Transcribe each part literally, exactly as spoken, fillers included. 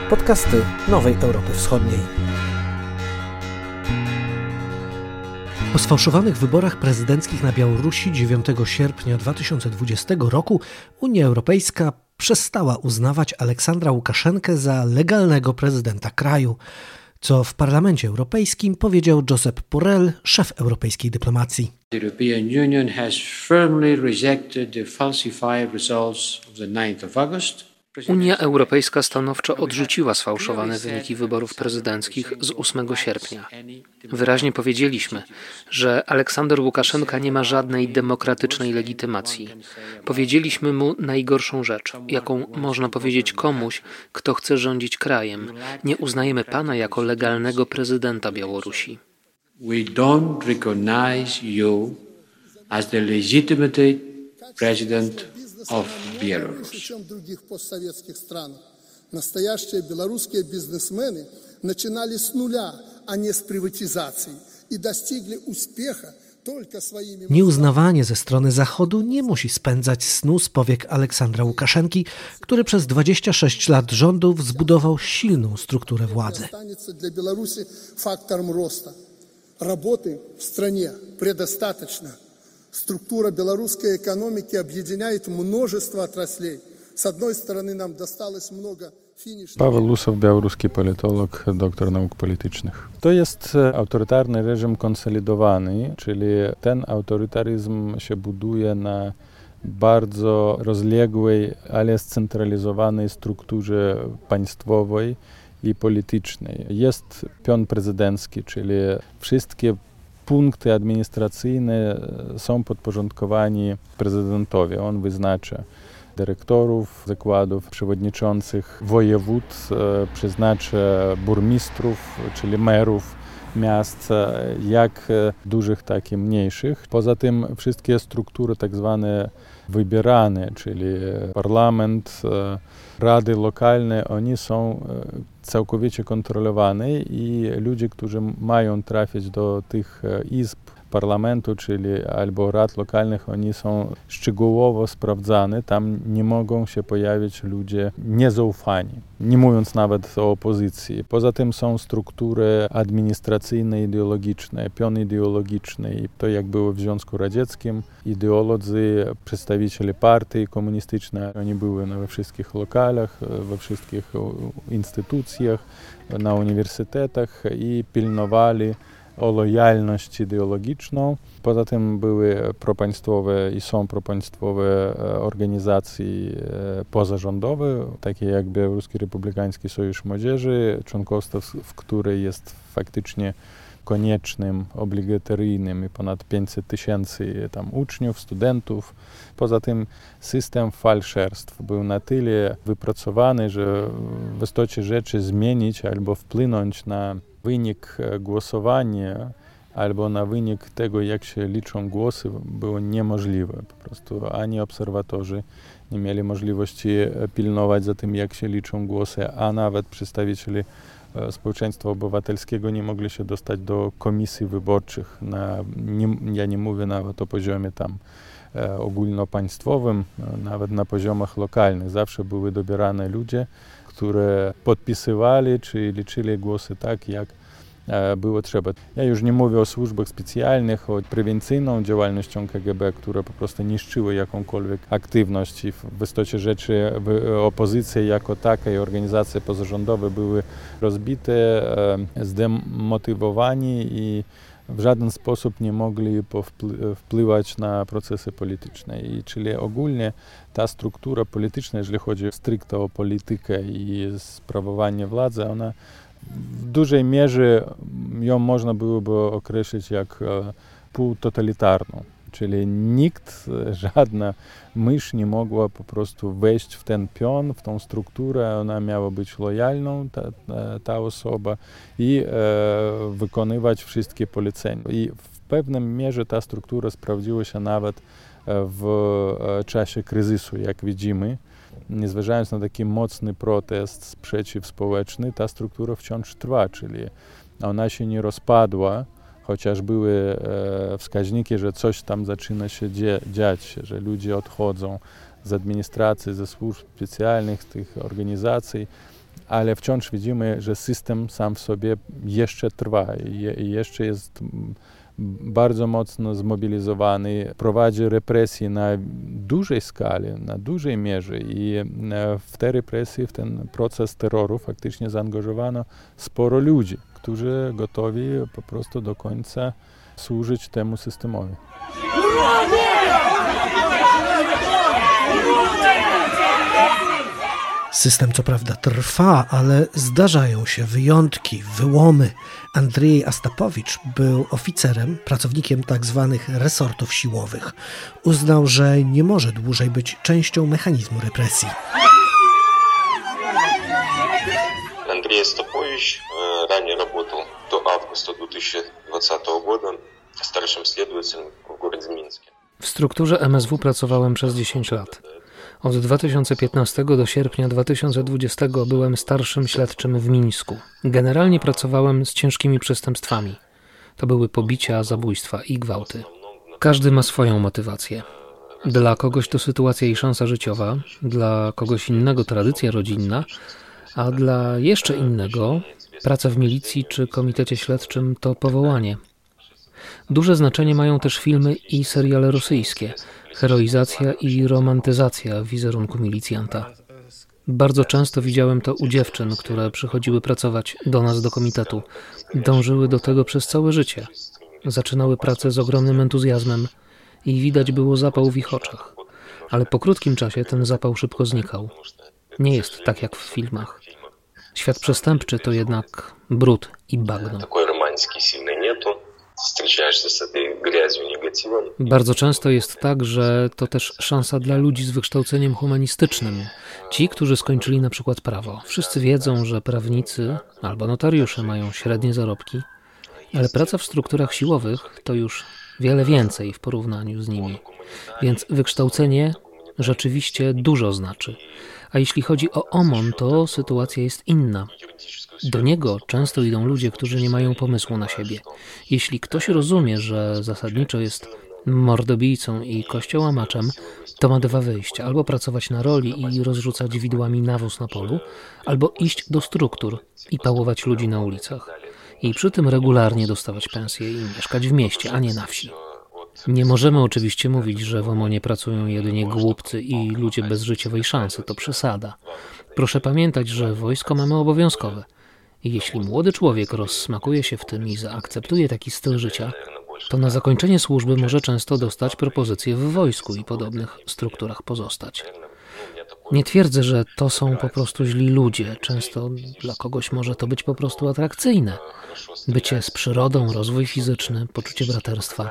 Podcasty Nowej Europy Wschodniej. Po sfałszowanych wyborach prezydenckich na Białorusi dziewiątego sierpnia dwa tysiące dwudziestego roku Unia Europejska przestała uznawać Aleksandra Łukaszenkę za legalnego prezydenta kraju, co w Parlamencie Europejskim powiedział Josep Borrell, szef europejskiej dyplomacji. The European Union has firmly rejected the falsified results of the ninth of August. Unia Europejska stanowczo odrzuciła sfałszowane wyniki wyborów prezydenckich z ósmego sierpnia. Wyraźnie powiedzieliśmy, że Aleksander Łukaszenka nie ma żadnej demokratycznej legitymacji. Powiedzieliśmy mu najgorszą rzecz, jaką można powiedzieć komuś, kto chce rządzić krajem. Nie uznajemy pana jako legalnego prezydenta Białorusi. We don't recognize you as the legitimate president of Belarus. Настоящие белорусские бизнесмены начинали с нуля, а не с приватизации, и достигли успеха только своими... Nieuznawanie ze strony Zachodu nie musi spędzać snu z powiek Aleksandra Łukaszenki, który przez dwadzieścia sześć lat rządów zbudował silną strukturę władzy. Dla Białorusi faktorem rosta. Работы в стране предостаточно. Структура белорусской экономики объединяет множество отраслей. С одной стороны, нам досталось много финишных... Paweł Lusow, białoruski politolog, doktor nauk politycznych. To jest autorytarny reżim konsolidowany, czyli ten autorytaryzm się buduje na bardzo rozległej, ale scentralizowanej strukturze państwowej i politycznej. Jest pion prezydencki, czyli wszystkie punkty administracyjne są podporządkowani prezydentowi. On wyznacza dyrektorów zakładów, przewodniczących wojewód, przeznacza burmistrzów, czyli merów miast, jak dużych, tak i mniejszych. Poza tym wszystkie struktury tak zwane wybierane, czyli parlament, rady lokalne, oni są całkowicie kontrolowane i ludzie, którzy mają trafić do tych izb parlamentu, czyli albo rad lokalnych, oni są szczegółowo sprawdzane. Tam nie mogą się pojawić ludzie niezaufani, nie mówiąc nawet o opozycji. Poza tym są struktury administracyjne, ideologiczne, pion ideologiczny. I to jak było w Związku Radzieckim. Ideolodzy, przedstawiciele partii komunistycznej, oni były we wszystkich lokalach, we wszystkich instytucjach, na uniwersytetach i pilnowali o lojalność ideologiczną. Poza tym były propaństwowe i są propaństwowe organizacje pozarządowe, takie jak Białoruski Republikański Sojusz Młodzieży, członkostwo w której jest faktycznie koniecznym, obligatoryjnym i ponad pięćset tysięcy tam uczniów, studentów. Poza tym system fałszerstw był na tyle wypracowany, że w istocie rzeczy zmienić albo wpłynąć na wynik głosowania albo na wynik tego, jak się liczą głosy, było niemożliwe. Po prostu ani obserwatorzy nie mieli możliwości pilnować za tym, jak się liczą głosy, a nawet przedstawiciele społeczeństwa obywatelskiego nie mogli się dostać do komisji wyborczych. Na, nie, ja nie mówię nawet o poziomie tam e, ogólnopaństwowym, nawet na poziomach lokalnych. Zawsze były dobierane ludzie, które podpisywali czy liczyli głosy tak, jak e, było trzeba. Ja już nie mówię o służbach specjalnych, o prewencyjną działalnością K G B, które po prostu niszczyły jakąkolwiek aktywność i w, w istocie rzeczy w, opozycja jako taka i organizacje pozarządowe były rozbite, e, zdemotywowani i w żaden sposób nie mogli wpływać na procesy polityczne. I czyli ogólnie ta struktura polityczna, jeżeli chodzi stricte o politykę i sprawowanie władzy, ona w dużej mierze ją można byłoby określić jak półtotalitarną. Czyli nikt, żadna mysz nie mogła po prostu wejść w ten pion, w tą strukturę. Ona miała być lojalną, ta, ta osoba, i e, wykonywać wszystkie polecenia. I w pewnym mierze ta struktura sprawdziła się nawet w czasie kryzysu, jak widzimy. Nie zważając na taki mocny protest, sprzeciw społeczny, ta struktura wciąż trwa, czyli ona się nie rozpadła, chociaż były e, wskaźniki, że coś tam zaczyna się dzie- dziać, że ludzie odchodzą z administracji, ze służb specjalnych, z tych organizacji, ale wciąż widzimy, że system sam w sobie jeszcze trwa i jeszcze jest bardzo mocno zmobilizowany, prowadzi represje na dużej skali, na dużej mierze i w te represje, w ten proces terroru faktycznie zaangażowano sporo ludzi, którzy gotowi po prostu do końca służyć temu systemowi. System co prawda trwa, ale zdarzają się wyjątki, wyłomy. Andrzej Astapowicz był oficerem, pracownikiem tzw. resortów siłowych. Uznał, że nie może dłużej być częścią mechanizmu represji. Andrzej Astapowicz ранее работал до августа две тысячи двадцатого года старшим следователем в городе Минске. W strukturze M S W pracowałem przez dziesięć lat. Od dwa tysiące piętnastego do sierpnia dwa tysiące dwudziestego byłem starszym śledczym w Mińsku. Generalnie pracowałem z ciężkimi przestępstwami. To były pobicia, zabójstwa i gwałty. Każdy ma swoją motywację. Dla kogoś to sytuacja i szansa życiowa, dla kogoś innego tradycja rodzinna, a dla jeszcze innego praca w milicji czy komitecie śledczym to powołanie. Duże znaczenie mają też filmy i seriale rosyjskie, heroizacja i romantyzacja wizerunku milicjanta. Bardzo często widziałem to u dziewczyn, które przychodziły pracować do nas do komitetu. Dążyły do tego przez całe życie. Zaczynały pracę z ogromnym entuzjazmem i widać było zapał w ich oczach. Ale po krótkim czasie ten zapał szybko znikał. Nie jest tak jak w filmach. Świat przestępczy to jednak brud i bagno. Bardzo często jest tak, że to też szansa dla ludzi z wykształceniem humanistycznym. Ci, którzy skończyli na przykład prawo. Wszyscy wiedzą, że prawnicy albo notariusze mają średnie zarobki, ale praca w strukturach siłowych to już wiele więcej w porównaniu z nimi. Więc wykształcenie rzeczywiście dużo znaczy. A jeśli chodzi o O M O N, to sytuacja jest inna. Do niego często idą ludzie, którzy nie mają pomysłu na siebie. Jeśli ktoś rozumie, że zasadniczo jest mordobijcą i kościołamaczem, to ma dwa wyjścia. Albo pracować na roli i rozrzucać widłami nawóz na polu, albo iść do struktur i pałować ludzi na ulicach. I przy tym regularnie dostawać pensję i mieszkać w mieście, a nie na wsi. Nie możemy oczywiście mówić, że w O M O N-ie pracują jedynie głupcy i ludzie bez życiowej szansy. To przesada. Proszę pamiętać, że wojsko mamy obowiązkowe. I jeśli młody człowiek rozsmakuje się w tym i zaakceptuje taki styl życia, to na zakończenie służby może często dostać propozycję w wojsku i podobnych strukturach pozostać. Nie twierdzę, że to są po prostu źli ludzie. Często dla kogoś może to być po prostu atrakcyjne. Bycie z przyrodą, rozwój fizyczny, poczucie braterstwa.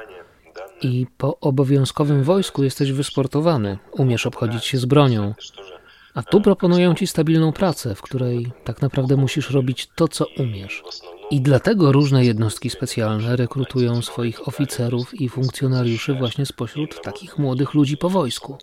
I po obowiązkowym wojsku jesteś wysportowany, umiesz obchodzić się z bronią. A tu proponują ci stabilną pracę, w której tak naprawdę musisz robić to, co umiesz. I dlatego różne jednostki specjalne rekrutują swoich oficerów i funkcjonariuszy właśnie spośród takich młodych ludzi po wojsku.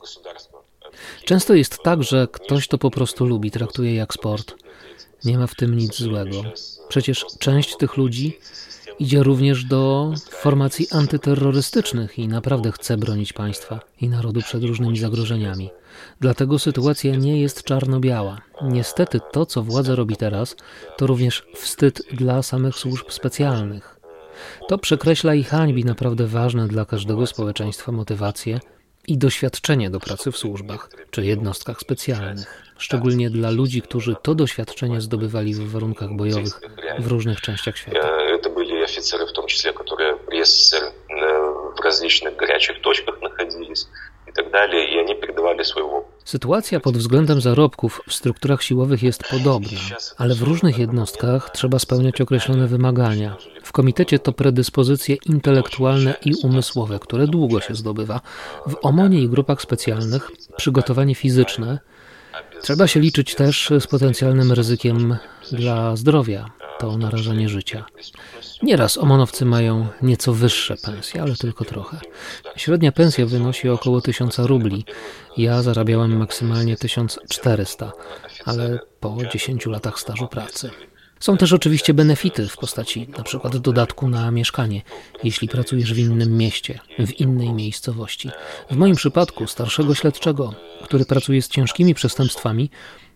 Często jest tak, że ktoś to po prostu lubi, traktuje jak sport. Nie ma w tym nic złego. Przecież część tych ludzi idzie również do formacji antyterrorystycznych i naprawdę chce bronić państwa i narodu przed różnymi zagrożeniami. Dlatego sytuacja nie jest czarno-biała. Niestety to, co władza robi teraz, to również wstyd dla samych służb specjalnych. To przekreśla i hańbi naprawdę ważne dla każdego społeczeństwa motywacje i doświadczenie do pracy w służbach czy jednostkach specjalnych. Szczególnie dla ludzi, którzy to doświadczenie zdobywali w warunkach bojowych w różnych częściach świata. Офицеры, в том числе, которые при эс эс эс эр в различных горячих точках находились и так далее, и они передавали свой опыт. Sytuacja pod względem zarobków w strukturach siłowych jest podobna, ale w różnych jednostkach trzeba spełniać określone wymagania. W komitecie to predyspozycje intelektualne i umysłowe, które długo się zdobywa. W O M O N-ie i grupach specjalnych przygotowanie fizyczne. Trzeba się liczyć też z potencjalnym ryzykiem dla zdrowia, to narażanie życia. Nieraz omonowcy mają nieco wyższe pensje, ale tylko trochę. Średnia pensja wynosi około tysiąca rubli. Ja zarabiałem maksymalnie tysiąc czterysta, ale po dziesięciu latach stażu pracy. Są też oczywiście benefity w postaci np. dodatku na mieszkanie, jeśli pracujesz w innym mieście, w innej miejscowości. W moim przypadku starszego śledczego, który pracuje z ciężkimi przestępstwami,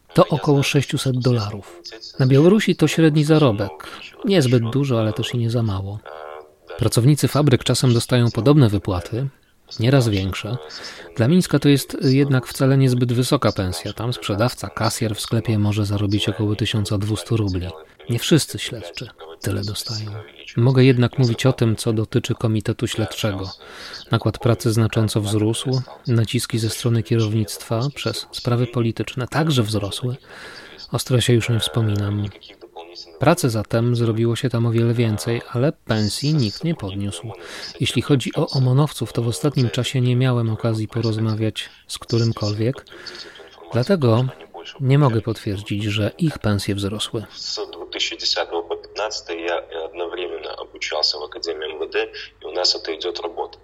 To około sześćset dolarów. Na Białorusi to średni zarobek. Niezbyt dużo, ale też i nie za mało. Pracownicy fabryk czasem dostają podobne wypłaty, nieraz większe. Dla Mińska to jest jednak wcale niezbyt wysoka pensja. Tam sprzedawca, kasjer w sklepie może zarobić około tysiąc dwieście rubli. Nie wszyscy śledczy tyle dostają. Mogę jednak mówić o tym, co dotyczy Komitetu Śledczego. Nakład pracy znacząco wzrósł, naciski ze strony kierownictwa przez sprawy polityczne także wzrosły. O stresie już nie wspominam. Pracy zatem zrobiło się tam o wiele więcej, ale pensji nikt nie podniósł. Jeśli chodzi o omonowców, to w ostatnim czasie nie miałem okazji porozmawiać z którymkolwiek, dlatego nie mogę potwierdzić, że ich pensje wzrosły. С две тысячи десятого по две тысячи пятнадцатый я одновременно обучался в Академии эм вэ дэ, и у нас это идет работа.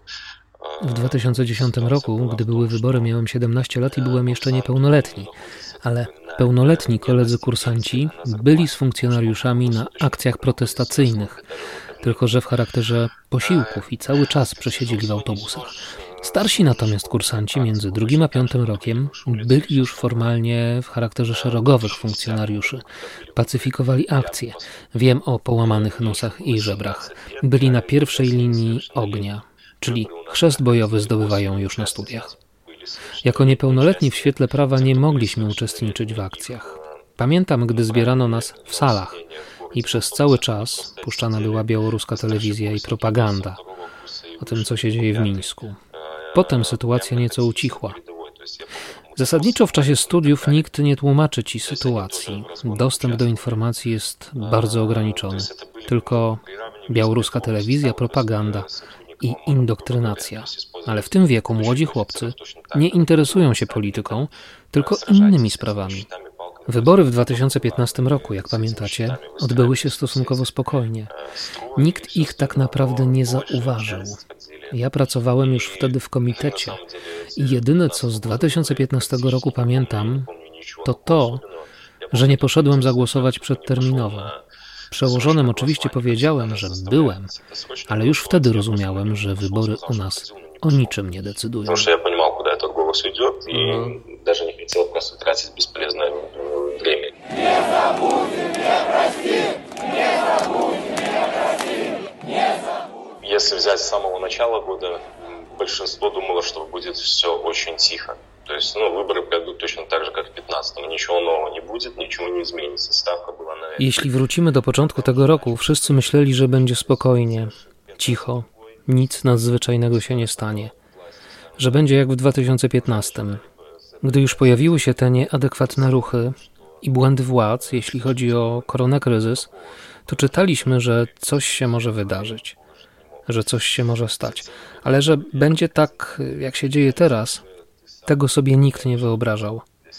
W dwa tysiące dziesiątym roku, gdy były wybory, miałem siedemnaście lat i byłem jeszcze niepełnoletni, ale pełnoletni koledzy kursanci byli z funkcjonariuszami na akcjach protestacyjnych, tylko że w charakterze posiłków i cały czas przesiedzieli w autobusach. Starsi natomiast kursanci między drugim a piątym rokiem byli już formalnie w charakterze szeregowych funkcjonariuszy. Pacyfikowali akcje. Wiem o połamanych nosach i żebrach. Byli na pierwszej linii ognia, czyli chrzest bojowy zdobywają już na studiach. Jako niepełnoletni w świetle prawa nie mogliśmy uczestniczyć w akcjach. Pamiętam, gdy zbierano nas w salach i przez cały czas puszczana była białoruska telewizja i propaganda o tym, co się dzieje w Mińsku. Potem sytuacja nieco ucichła. Zasadniczo w czasie studiów nikt nie tłumaczy ci sytuacji. Dostęp do informacji jest bardzo ograniczony. Tylko białoruska telewizja, propaganda i indoktrynacja. Ale w tym wieku młodzi chłopcy nie interesują się polityką, tylko innymi sprawami. Wybory w dwa tysiące piętnastym roku, jak pamiętacie, odbyły się stosunkowo spokojnie. Nikt ich tak naprawdę nie zauważył. Ja pracowałem już wtedy w komitecie i jedyne, co z dwa tysiące piętnastego roku pamiętam, to to, że nie poszedłem zagłosować przedterminowo. Przełożonym oczywiście powiedziałem, że byłem, ale już wtedy rozumiałem, że wybory u nas o niczym nie decydują. Потому что я понимал, куда этот голос идет, и даже не хотел просто тратить бесполезное время. Не забудем, не простим, не забудем, не простим, не забудем. Если взять с самого начала года, большинство думало, что будет все очень тихо. То есть, ну, выборы пройдут точно так же, как в пятнадцатом. Ничего нового не будет, ничего не изменится. Ставка была на это. Jeśli wrócimy do początku tego roku, wszyscy myśleli, że będzie spokojnie, cicho, nic nadzwyczajnego się nie stanie. Że będzie jak w dwa tysiące piętnastym. Gdy już pojawiły się te nieadekwatne ruchy i błędy władz, jeśli chodzi o koronakryzys, to czytaliśmy, że coś się może wydarzyć, że coś się może stać. Ale że będzie tak, jak się dzieje teraz, tego sobie nikt nie wyobrażał.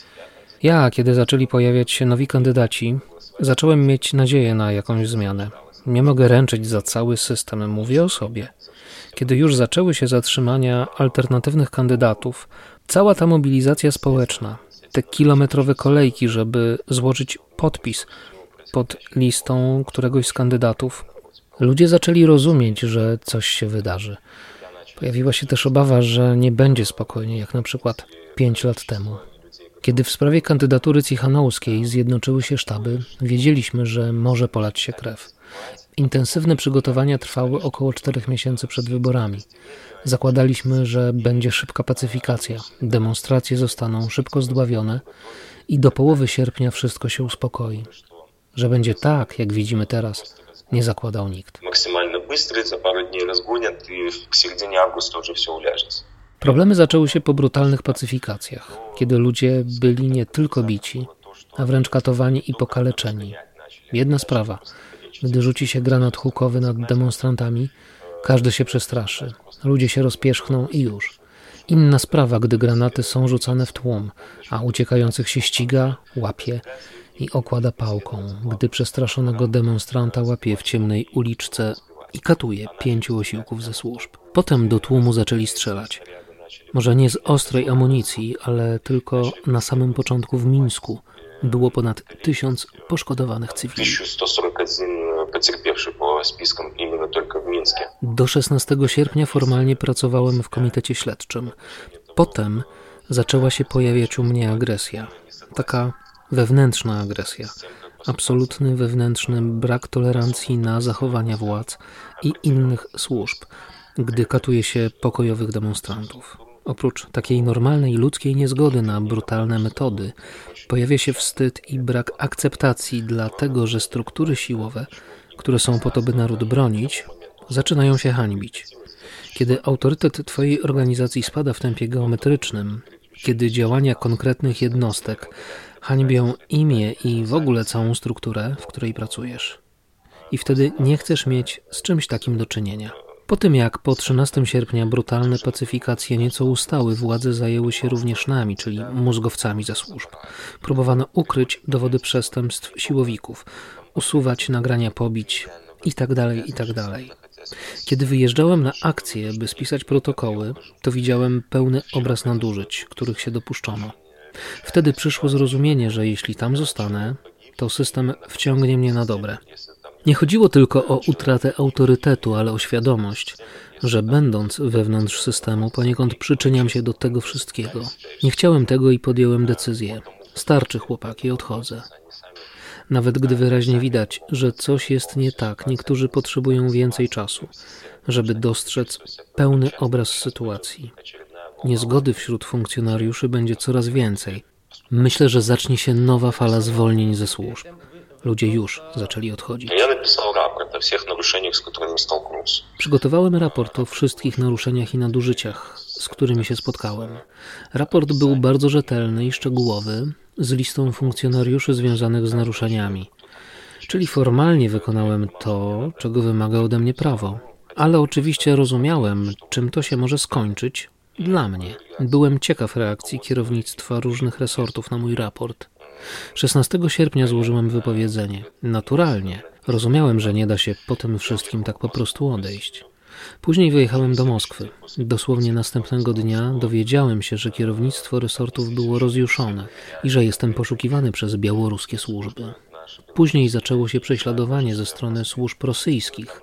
Ja, kiedy zaczęli pojawiać się nowi kandydaci, zacząłem mieć nadzieję na jakąś zmianę. Nie mogę ręczyć za cały system, mówię o sobie. Kiedy już zaczęły się zatrzymania alternatywnych kandydatów, cała ta mobilizacja społeczna, te kilometrowe kolejki, żeby złożyć podpis pod listą któregoś z kandydatów, ludzie zaczęli rozumieć, że coś się wydarzy. Pojawiła się też obawa, że nie będzie spokojnie, jak na przykład pięć lat temu. Kiedy w sprawie kandydatury Cichanouskiej zjednoczyły się sztaby, wiedzieliśmy, że może polać się krew. Intensywne przygotowania trwały około czterech miesięcy przed wyborami. Zakładaliśmy, że będzie szybka pacyfikacja, demonstracje zostaną szybko zdławione i do połowy sierpnia wszystko się uspokoi. Że będzie tak, jak widzimy teraz, nie zakładał nikt. Maksymalnie bystry, za parę dni rozgonią i w sierpniu августа już все uляжется. Problemy zaczęły się po brutalnych pacyfikacjach, kiedy ludzie byli nie tylko bici, a wręcz katowani i pokaleczeni. Jedna sprawa. Gdy rzuci się granat hukowy nad demonstrantami, każdy się przestraszy, ludzie się rozpierzchną i już. Inna sprawa, gdy granaty są rzucane w tłum, a uciekających się ściga, łapie i okłada pałką, gdy przestraszonego demonstranta łapie w ciemnej uliczce i katuje pięciu osiłków ze służb. Potem do tłumu zaczęli strzelać. Może nie z ostrej amunicji, ale tylko na samym początku w Mińsku było ponad tysiąc poszkodowanych cywili. tysiąc sto czterdzieści jeden потерпевших po spiskom именно tylko w Mińsku. Do szesnastego sierpnia formalnie pracowałem w komitecie śledczym. Potem zaczęła się pojawiać u mnie agresja. Taka Wewnętrzna agresja, absolutny wewnętrzny brak tolerancji na zachowania władz i innych służb, gdy katuje się pokojowych demonstrantów. Oprócz takiej normalnej ludzkiej niezgody na brutalne metody, pojawia się wstyd i brak akceptacji dla tego, że struktury siłowe, które są po to, by naród bronić, zaczynają się hańbić. Kiedy autorytet Twojej organizacji spada w tempie geometrycznym, kiedy działania konkretnych jednostek hańbią imię i w ogóle całą strukturę, w której pracujesz. I wtedy nie chcesz mieć z czymś takim do czynienia. Po tym jak po trzynastego sierpnia brutalne pacyfikacje nieco ustały, władze zajęły się również nami, czyli mózgowcami ze służb. Próbowano ukryć dowody przestępstw siłowików, usuwać nagrania pobić itd., itd. Kiedy wyjeżdżałem na akcję, by spisać protokoły, to widziałem pełny obraz nadużyć, których się dopuszczono. Wtedy przyszło zrozumienie, że jeśli tam zostanę, to system wciągnie mnie na dobre. Nie chodziło tylko o utratę autorytetu, ale o świadomość, że będąc wewnątrz systemu poniekąd przyczyniam się do tego wszystkiego. Nie chciałem tego i podjąłem decyzję. Starczy, chłopaki, odchodzę. Nawet gdy wyraźnie widać, że coś jest nie tak, niektórzy potrzebują więcej czasu, żeby dostrzec pełny obraz sytuacji. Niezgody wśród funkcjonariuszy będzie coraz więcej. Myślę, że zacznie się nowa fala zwolnień ze służb. Ludzie już zaczęli odchodzić. Ja napisał raport o wszystkich naruszeniach, z którymi stolknął się. Przygotowałem raport o wszystkich naruszeniach i nadużyciach, z którymi się spotkałem. Raport był bardzo rzetelny i szczegółowy, z listą funkcjonariuszy związanych z naruszeniami. Czyli formalnie wykonałem to, czego wymaga ode mnie prawo. Ale oczywiście rozumiałem, czym to się może skończyć dla mnie. Byłem ciekaw reakcji kierownictwa różnych resortów na mój raport. szesnastego sierpnia złożyłem wypowiedzenie. Naturalnie. Rozumiałem, że nie da się po tym wszystkim tak po prostu odejść. Później wyjechałem do Moskwy. Dosłownie następnego dnia dowiedziałem się, że kierownictwo resortów było rozjuszone i że jestem poszukiwany przez białoruskie służby. Później zaczęło się prześladowanie ze strony służb rosyjskich,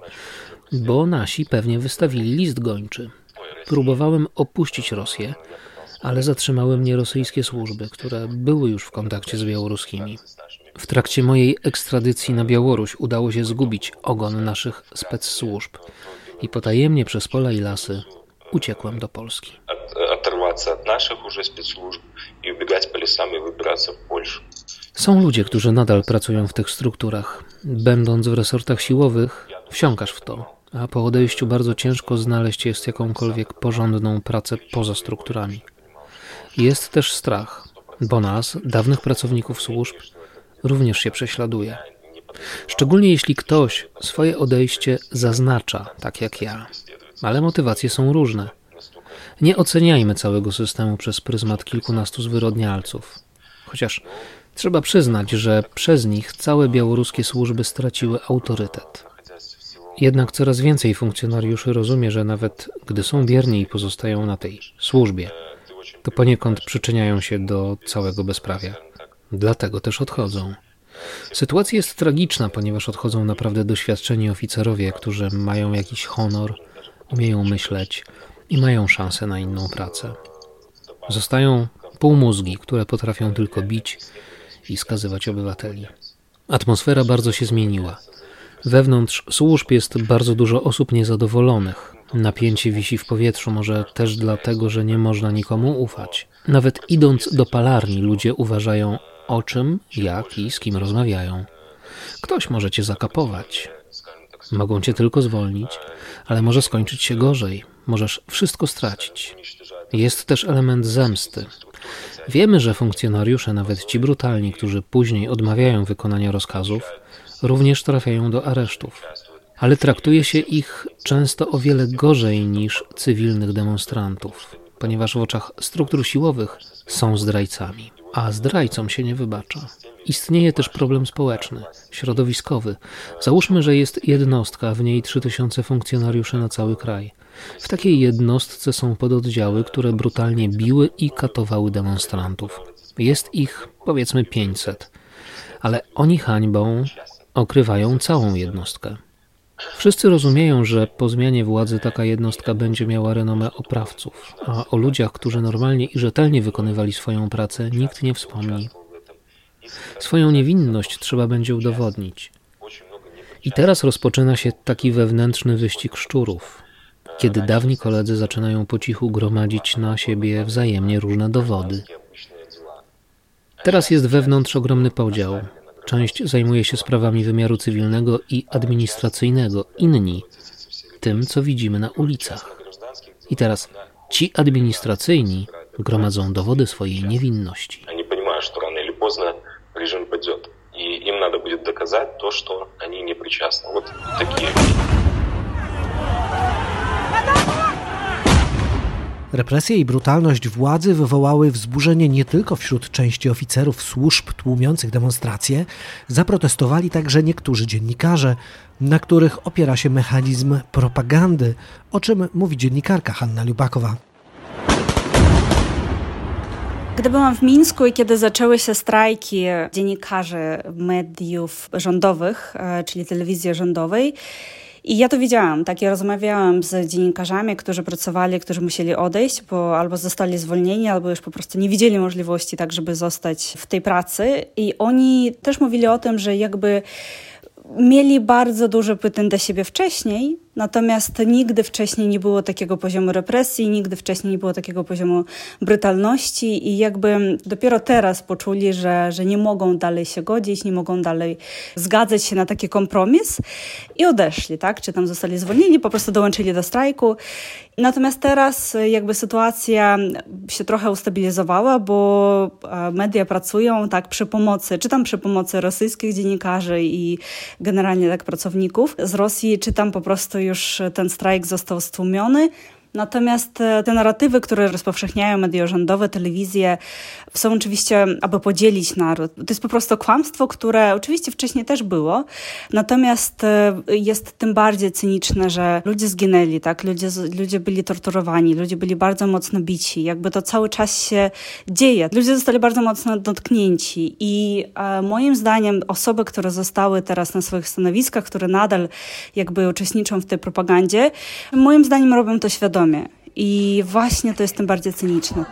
bo nasi pewnie wystawili list gończy. Próbowałem opuścić Rosję, ale zatrzymały mnie rosyjskie służby, które były już w kontakcie z białoruskimi. W trakcie mojej ekstradycji na Białoruś udało się zgubić ogon naszych specsłużb i potajemnie przez pola i lasy uciekłem do Polski. Oderwać od naszych już specsłużb i ubiegać po lasach i wybierać w Polsce. Są ludzie, którzy nadal pracują w tych strukturach. Będąc w resortach siłowych, wsiąkasz w to, a po odejściu bardzo ciężko znaleźć jest jakąkolwiek porządną pracę poza strukturami. Jest też strach, bo nas, dawnych pracowników służb, również się prześladuje. Szczególnie jeśli ktoś swoje odejście zaznacza, tak jak ja. Ale motywacje są różne. Nie oceniajmy całego systemu przez pryzmat kilkunastu zwyrodnialców. Chociaż trzeba przyznać, że przez nich całe białoruskie służby straciły autorytet. Jednak coraz więcej funkcjonariuszy rozumie, że nawet gdy są bierni i pozostają na tej służbie, to poniekąd przyczyniają się do całego bezprawia. Dlatego też odchodzą. Sytuacja jest tragiczna, ponieważ odchodzą naprawdę doświadczeni oficerowie, którzy mają jakiś honor, umieją myśleć i mają szansę na inną pracę. Zostają półmózgi, które potrafią tylko bić i skazywać obywateli. Atmosfera bardzo się zmieniła. Wewnątrz służb jest bardzo dużo osób niezadowolonych. Napięcie wisi w powietrzu, może też dlatego, że nie można nikomu ufać. Nawet idąc do palarni, ludzie uważają, o czym, jak i z kim rozmawiają. Ktoś może cię zakapować. Mogą cię tylko zwolnić, ale może skończyć się gorzej. Możesz wszystko stracić. Jest też element zemsty. Wiemy, że funkcjonariusze, nawet ci brutalni, którzy później odmawiają wykonania rozkazów, również trafiają do aresztów. Ale traktuje się ich często o wiele gorzej niż cywilnych demonstrantów, ponieważ w oczach struktur siłowych są zdrajcami, a zdrajcom się nie wybacza. Istnieje też problem społeczny, środowiskowy. Załóżmy, że jest jednostka, w niej trzy tysiące funkcjonariuszy na cały kraj. W takiej jednostce są pododdziały, które brutalnie biły i katowały demonstrantów. Jest ich, powiedzmy, pięćset, ale oni hańbą okrywają całą jednostkę. Wszyscy rozumieją, że po zmianie władzy taka jednostka będzie miała renomę oprawców, a o ludziach, którzy normalnie i rzetelnie wykonywali swoją pracę, nikt nie wspomni. Swoją niewinność trzeba będzie udowodnić. I teraz rozpoczyna się taki wewnętrzny wyścig szczurów, kiedy dawni koledzy zaczynają po cichu gromadzić na siebie wzajemnie różne dowody. Teraz jest wewnątrz ogromny podział. Część zajmuje się sprawami wymiaru cywilnego i administracyjnego, inni tym, co widzimy na ulicach. I teraz ci administracyjni gromadzą dowody swojej niewinności. Oni poniewają, że rano или поздно режим падет. И им надо будет доказать то, что они не причастны. Вот такие. Represje i brutalność władzy wywołały wzburzenie nie tylko wśród części oficerów służb tłumiących demonstracje, zaprotestowali także niektórzy dziennikarze, na których opiera się mechanizm propagandy, o czym mówi dziennikarka Hanna Lubakowa. Gdy byłam w Mińsku i kiedy zaczęły się strajki dziennikarzy mediów rządowych, czyli telewizji rządowej, i ja to widziałam, tak, ja rozmawiałam z dziennikarzami, którzy pracowali, którzy musieli odejść, bo albo zostali zwolnieni, albo już po prostu nie widzieli możliwości tak, żeby zostać w tej pracy. I oni też mówili o tym, że jakby mieli bardzo dużo pytań do siebie wcześniej, natomiast nigdy wcześniej nie było takiego poziomu represji, nigdy wcześniej nie było takiego poziomu brutalności i jakby dopiero teraz poczuli, że, że nie mogą dalej się godzić, nie mogą dalej zgadzać się na taki kompromis i odeszli, tak? Czy tam zostali zwolnieni, po prostu dołączyli do strajku. Natomiast teraz jakby sytuacja się trochę ustabilizowała, bo media pracują tak przy pomocy, czy tam przy pomocy rosyjskich dziennikarzy i generalnie tak pracowników z Rosji, czy tam po prostu już ten strajk został stłumiony. Natomiast te narratywy, które rozpowszechniają media rządowe, telewizje, są oczywiście, aby podzielić naród. To jest po prostu kłamstwo, które oczywiście wcześniej też było, natomiast jest tym bardziej cyniczne, że ludzie zginęli, tak? Ludzie, ludzie byli torturowani, ludzie byli bardzo mocno bici, jakby to cały czas się dzieje. Ludzie zostali bardzo mocno dotknięci i e, moim zdaniem osoby, które zostały teraz na swoich stanowiskach, które nadal jakby uczestniczą w tej propagandzie, moim zdaniem robią to świadomie. I właśnie to jest tym bardziej cyniczne.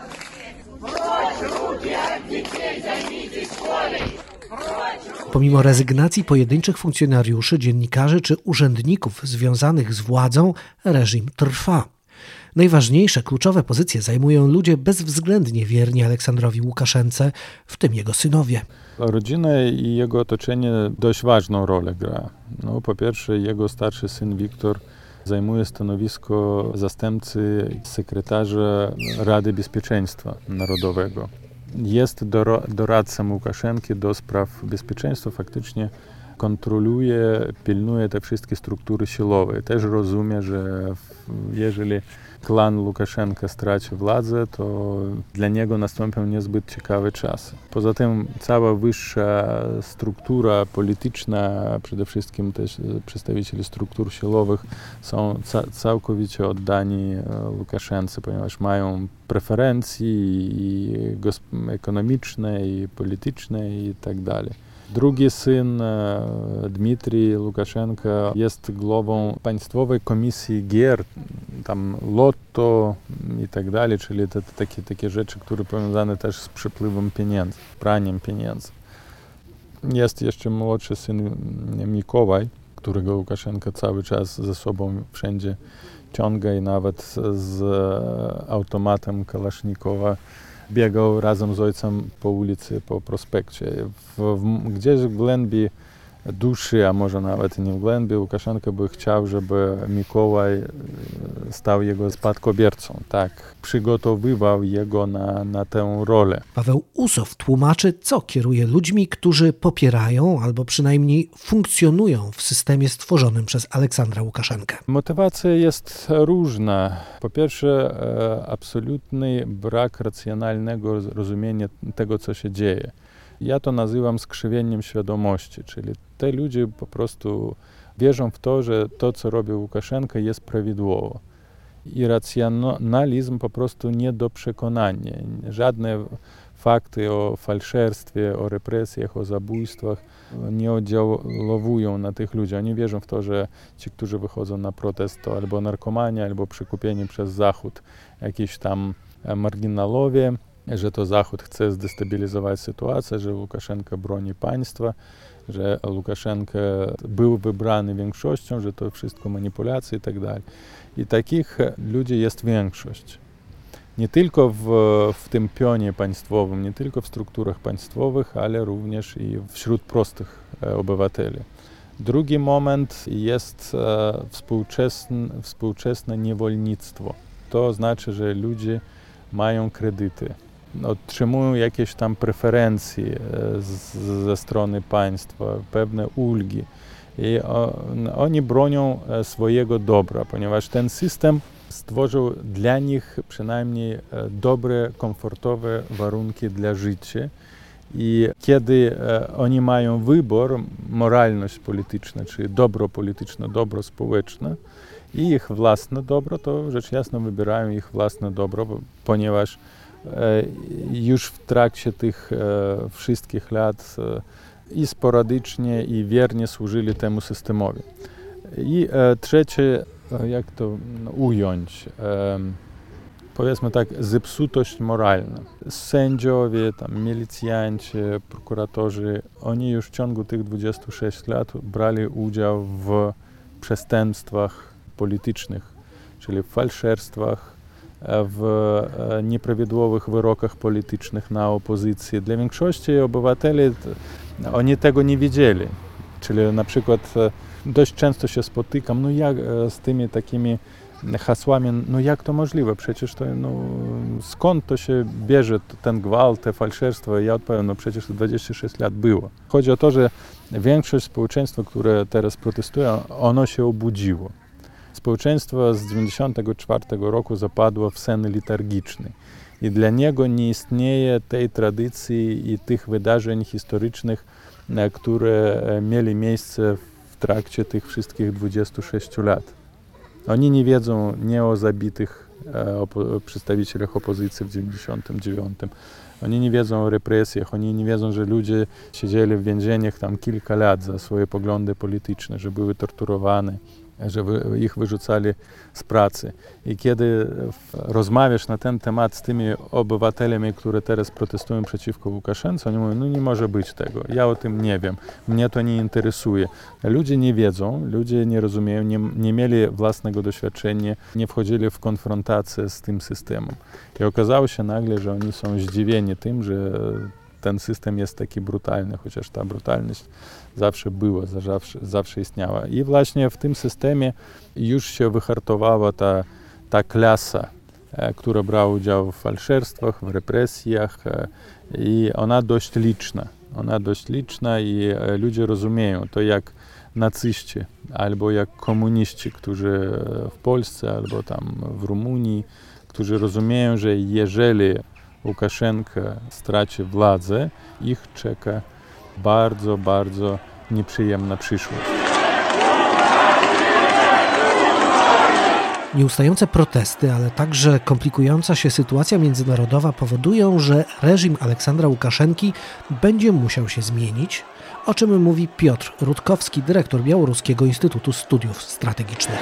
Pomimo rezygnacji pojedynczych funkcjonariuszy, dziennikarzy czy urzędników związanych z władzą, reżim trwa. Najważniejsze, kluczowe pozycje zajmują ludzie bezwzględnie wierni Aleksandrowi Łukaszence, w tym jego synowie. Rodzina i jego otoczenie dość ważną rolę gra. No, po pierwsze, jego starszy syn Wiktor zajmuje stanowisko zastępcy sekretarza Rady Bezpieczeństwa Narodowego. Jest doradcą Łukaszenki do spraw bezpieczeństwa, faktycznie kontroluje, pilnuje te wszystkie struktury siłowe. Też rozumie, że jeżeli klan Łukaszenka straci władzę, to dla niego nastąpią niezbyt ciekawe czasy. Poza tym cała wyższa struktura polityczna, przede wszystkim też przedstawiciele struktur siłowych są ca- całkowicie oddani Łukaszence, ponieważ mają preferencje i gosp- ekonomiczne, i polityczne i tak dalej. Drugi syn, Dmitrij Łukaszenka, jest głową Państwowej Komisji Gier, tam Lotto i tak dalej, czyli te, takie, takie rzeczy, które powiązane też z przepływem pieniędzy, praniem pieniędzy. Jest jeszcze młodszy syn Mikołaj, którego Łukaszenka cały czas ze sobą wszędzie ciąga i nawet z automatem Kalasznikowa biegał razem z ojcem po ulicy, po prospekcie. W, w, gdzieś w głębi duszy, a może nawet nie w głębi, Łukaszenka by chciał, żeby Mikołaj stał jego spadkobiercą. Tak, przygotowywał jego na, na tę rolę. Paweł Usow tłumaczy, co kieruje ludźmi, którzy popierają albo przynajmniej funkcjonują w systemie stworzonym przez Aleksandra Łukaszenkę. Motywacja jest różna. Po pierwsze, absolutny brak racjonalnego rozumienia tego, co się dzieje. Ja to nazywam skrzywieniem świadomości, czyli te ludzie po prostu wierzą w to, że to, co robi Łukaszenka, jest prawidłowo. I racjonalizm po prostu nie do przekonania. Żadne fakty o fałszerstwie, o represjach, o zabójstwach nie oddziałują na tych ludzi. Oni wierzą w to, że ci, którzy wychodzą na protest, to albo narkomania, albo przekupieni przez Zachód, jakieś tam marginalowie. że to Zachód chce zdestabilizować sytuację, że Łukaszenka broni państwa, że Łukaszenka był wybrany większością, że to wszystko manipulacje i tak dalej. I takich ludzi jest większość. Nie tylko w, w tym pionie państwowym, nie tylko w strukturach państwowych, ale również i wśród prostych obywateli. Drugi moment jest współczesne, współczesne niewolnictwo. To znaczy, że ludzie mają kredyty, otrzymują jakieś tam preferencje z, ze strony państwa, pewne ulgi i o, oni bronią swojego dobra, ponieważ ten system stworzył dla nich przynajmniej dobre, komfortowe warunki dla życia. I kiedy oni mają wybór, moralność polityczna, czy dobro polityczne, dobro społeczne i ich własne dobro, to rzecz jasna wybierają ich własne dobro, ponieważ już w trakcie tych wszystkich lat i sporadycznie, i wiernie służyli temu systemowi. I trzecie, jak to ująć, powiedzmy tak, zepsutość moralna. Sędziowie, tam, milicjanci, prokuratorzy, oni już w ciągu tych dwudziestu sześciu lat brali udział w przestępstwach politycznych, czyli w falszerstwach, w nieprawidłowych wyrokach politycznych na opozycję. Dla większości obywateli oni tego nie wiedzieli. Czyli na przykład dość często się spotykam, no jak z tymi takimi hasłami, no jak to możliwe, przecież to, no skąd to się bierze ten gwałt, te falszerstwo? Ja odpowiem, no przecież to dwadzieścia sześć lat było. Chodzi o to, że większość społeczeństwa, które teraz protestuje, ono się obudziło. Społeczeństwo z dziewięćdziesiątego czwartego roku zapadło w sen letargiczny i dla niego nie istnieje tej tradycji i tych wydarzeń historycznych, które mieli miejsce w trakcie tych wszystkich dwudziestu sześciu lat. Oni nie wiedzą nie o zabitych opo- przedstawicielach opozycji w dziewięćdziesiątym dziewiątym. Oni nie wiedzą o represjach, oni nie wiedzą, że ludzie siedzieli w więzieniach tam kilka lat za swoje poglądy polityczne, że były torturowane, że ich wyrzucali z pracy. I kiedy rozmawiasz na ten temat z tymi obywatelami, które teraz protestują przeciwko Łukaszence, oni mówią, no nie może być tego, ja o tym nie wiem, mnie to nie interesuje. Ludzie nie wiedzą, ludzie nie rozumieją, nie, nie mieli własnego doświadczenia, nie wchodzili w konfrontację z tym systemem. I okazało się nagle, że oni są zdziwieni tym, że ten system jest taki brutalny, chociaż ta brutalność zawsze była, zawsze, zawsze istniała. I właśnie w tym systemie już się wyhartowała ta, ta klasa, e, która brała udział w falszerstwach, w represjach e, i ona dość liczna. Ona dość liczna i e, ludzie rozumieją to jak nacyści albo jak komuniści, którzy w Polsce albo tam w Rumunii, którzy rozumieją, że jeżeli Łukaszenka straci władzę, ich czeka bardzo, bardzo nieprzyjemna przyszłość. Nieustające protesty, ale także komplikująca się sytuacja międzynarodowa powodują, że reżim Aleksandra Łukaszenki będzie musiał się zmienić, o czym mówi Piotr Rutkowski, dyrektor Białoruskiego Instytutu Studiów Strategicznych.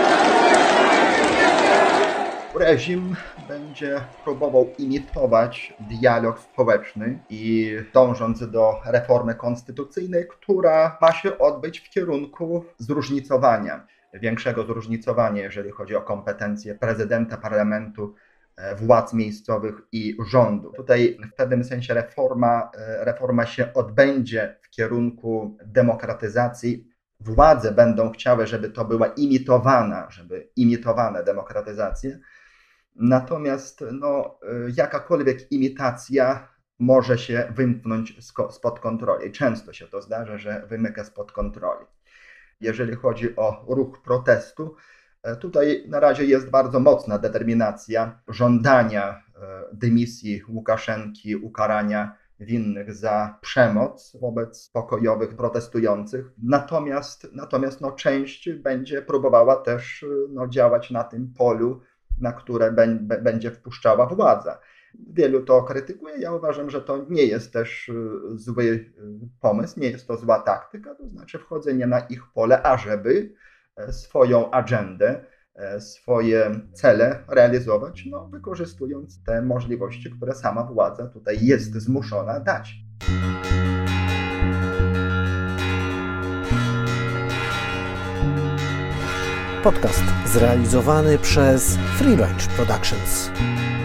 Reżim będzie próbował imitować dialog społeczny i dążąc do reformy konstytucyjnej, która ma się odbyć w kierunku zróżnicowania, większego zróżnicowania, jeżeli chodzi o kompetencje prezydenta, parlamentu, władz miejscowych i rządu. Tutaj w pewnym sensie reforma, reforma się odbędzie w kierunku demokratyzacji. Władze będą chciały, żeby to była imitowana, żeby imitowana demokratyzacja. Natomiast no, jakakolwiek imitacja może się wymknąć spod kontroli. Często się to zdarza, że wymyka spod kontroli. Jeżeli chodzi o ruch protestu, tutaj na razie jest bardzo mocna determinacja żądania dymisji Łukaszenki, ukarania winnych za przemoc wobec pokojowych protestujących. Natomiast, natomiast no, część będzie próbowała też no, działać na tym polu, na które będzie wpuszczała władza. Wielu to krytykuje. Ja uważam, że to nie jest też zły pomysł, nie jest to zła taktyka, to znaczy wchodzenie na ich pole, ażeby swoją agendę swoje cele realizować, no, wykorzystując te możliwości, które sama władza tutaj jest zmuszona dać. Podcast zrealizowany przez Free Range Productions.